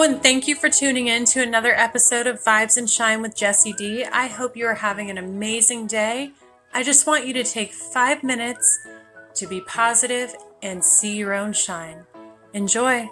and thank you for tuning in to another episode of Vibes and Shine with Jessie D. I hope you are having an amazing day. I just want you to take 5 minutes to be positive and see your own shine. Enjoy.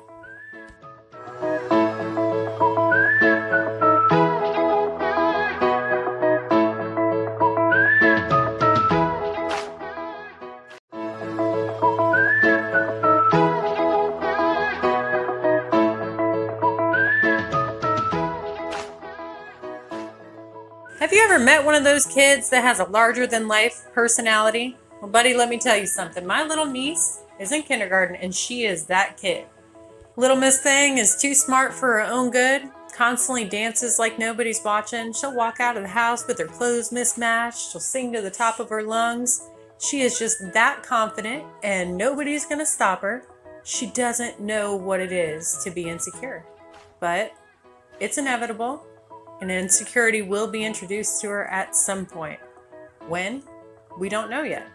Have you ever met one of those kids that has a larger-than-life personality? Well, buddy, let me tell you something. My little niece is in kindergarten, and she is that kid. Little Miss Thing is too smart for her own good, constantly dances like nobody's watching. She'll walk out of the house with her clothes mismatched. She'll sing to the top of her lungs. She is just that confident, and nobody's going to stop her. She doesn't know what it is to be insecure, but it's inevitable. And insecurity will be introduced to her at some point. When? We don't know yet.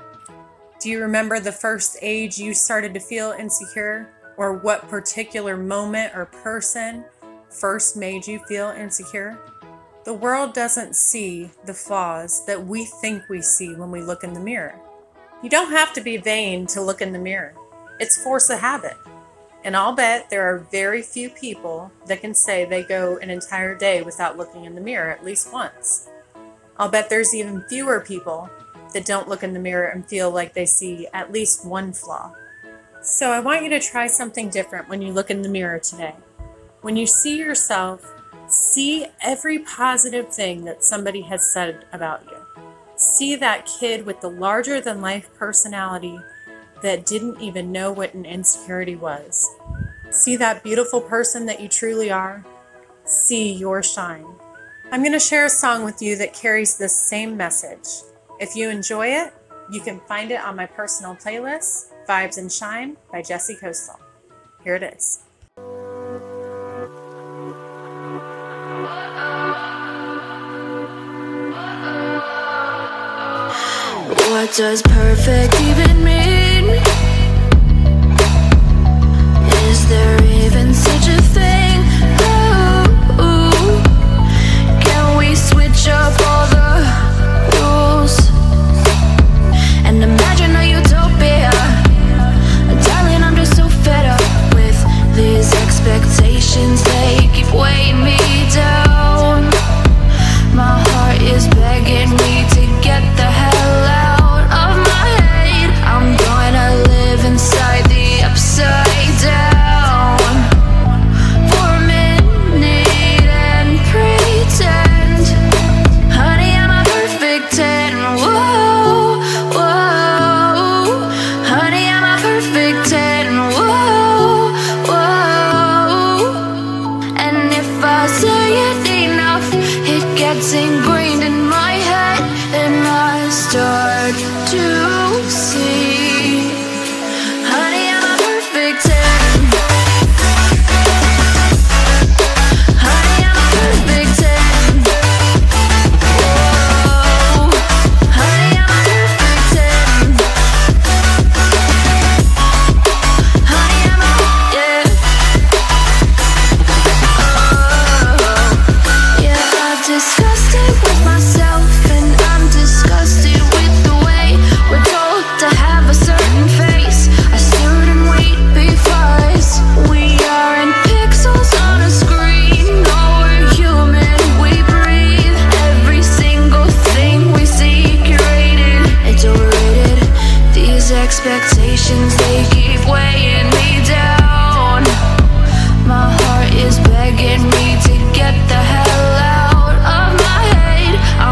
Do you remember the first age you started to feel insecure? Or what particular moment or person first made you feel insecure? The world doesn't see the flaws that we think we see when we look in the mirror. You don't have to be vain to look in the mirror. It's force of habit. And I'll bet there are very few people that can say they go an entire day without looking in the mirror at least once. I'll bet there's even fewer people that don't look in the mirror and feel like they see at least one flaw. So I want you to try something different when you look in the mirror today. When you see yourself, see every positive thing that somebody has said about you. See that kid with the larger-than-life personality that didn't even know what an insecurity was. See that beautiful person that you truly are. See your shine. I'm going to share a song with you that carries this same message. If you enjoy it, you can find it on my personal playlist, Vibes and Shine by Jessie Coastal. Here it is. What does perfect even mean? Is there even such a thing? Ooh, can we switch up all the rules and imagine a utopia? Darling, I'm just so fed up with these expectations. They keep weighing me down. My heart is begging me to get the hell out of my head. I'm gonna live inside the upside down for a minute and pretend, honey, I'm a perfect 10. Whoa, whoa, honey, I'm a perfect 10. Whoa, whoa, and if I say it enough, it gets ingrained in my head, and I start to see, honey, I'm a perfect 10. Honey, I'm a perfect 10. Whoa, honey, I'm a perfect 10. Honey, I'm a, yeah. Oh, yeah, I've discussed it with myself, and I'm disgusted with the way we're told to have a certain face, a certain weight, because we aren't pixels on a screen. No, we're human, we breathe. Every single thing we see curated, it's overrated. These expectations, they keep weighing me down. My heart is begging me to get the hell out of my head.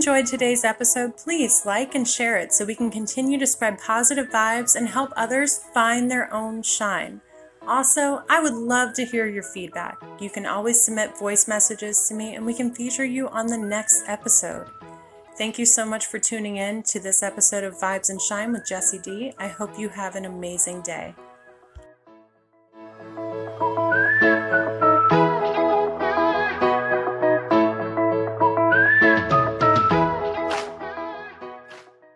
enjoyed today's episode, please like and share it so we can continue to spread positive vibes and help others find their own shine. Also, I would love to hear your feedback. You can always submit voice messages to me and we can feature you on the next episode. Thank you so much for tuning in to this episode of Vibes and Shine with Jessie D. I hope you have an amazing day.